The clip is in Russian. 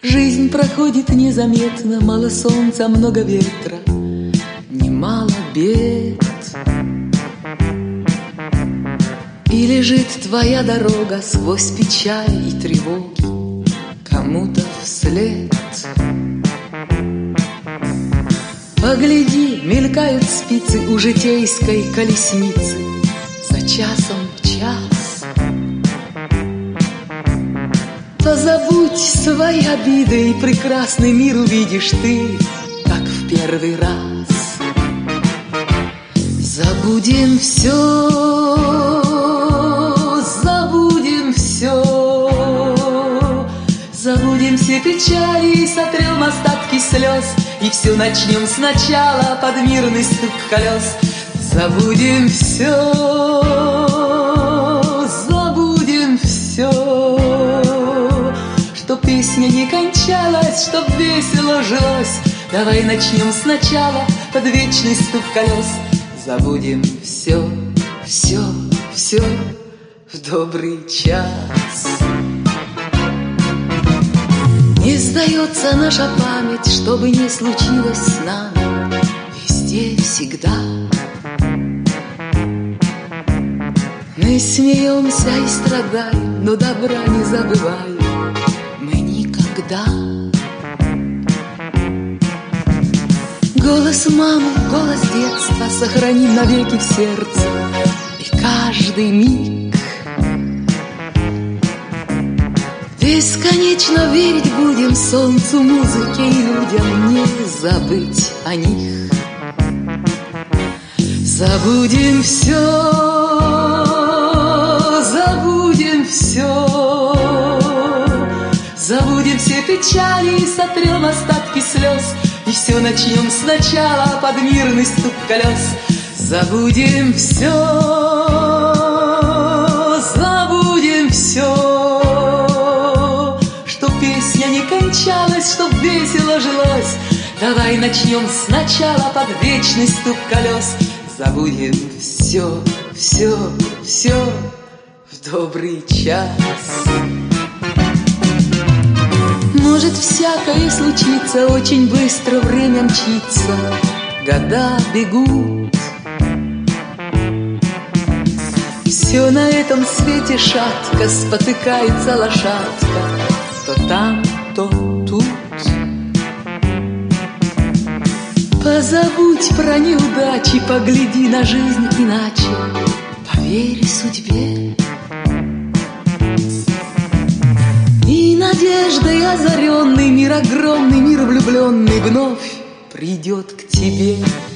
Жизнь проходит незаметно, мало солнца, много ветра, немало бед. И лежит твоя дорога сквозь печаль и тревоги кому-то вслед. Погляди, мелькают спицы у житейской колесницы за часом в час. Позабудь свои обиды, и прекрасный мир увидишь ты, как в первый раз. Забудем все, забудем все, забудем все печали и сотрем остатки слез, и все начнем сначала под мирный стук колес. Забудем все, забудем все, чтоб песня не кончалась, чтоб весело жилось. Давай начнем сначала под вечный стук колес. Забудем все, все, все в добрый час. Не сдается наша память, что бы ни случилось с нами, везде, всегда. Мы смеемся и страдаем, но добра не забываем мы никогда. Голос мамы, голос детства сохраним навеки в сердце, и каждый миг бесконечно верить будем солнцу, музыке и людям, не забыть о них. Забудем все, забудем все, забудем все печали и сотрем остатки слез, и все начнем сначала под мирный стук колес. Забудем все, забудем все, чтоб песня не кончалась, чтоб весело жилось. Давай начнем сначала под вечный стук колес. Забудем все, все, все в добрый час. Может, всякое случится, очень быстро время мчится, года бегут. Все на этом свете шатко, спотыкается лошадка, то там, то тут. Позабудь про неудачи, погляди на жизнь иначе, поверь судьбе. И надеждой озаренный мир огромный, мир влюбленный вновь придет к тебе.